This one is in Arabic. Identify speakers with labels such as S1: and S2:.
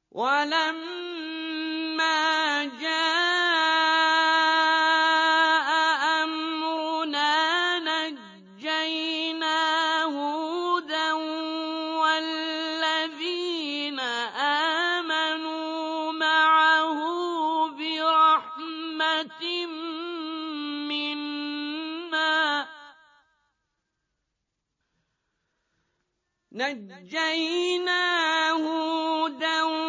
S1: وَلَمَّا جَاءَ أَمْرُنَا نَجَّيْنَا هُودًا وَالَّذِينَ آمَنُوا مَعَهُ بِرَحْمَةٍ مِّنَّا نَجَّيْنَا هُودًا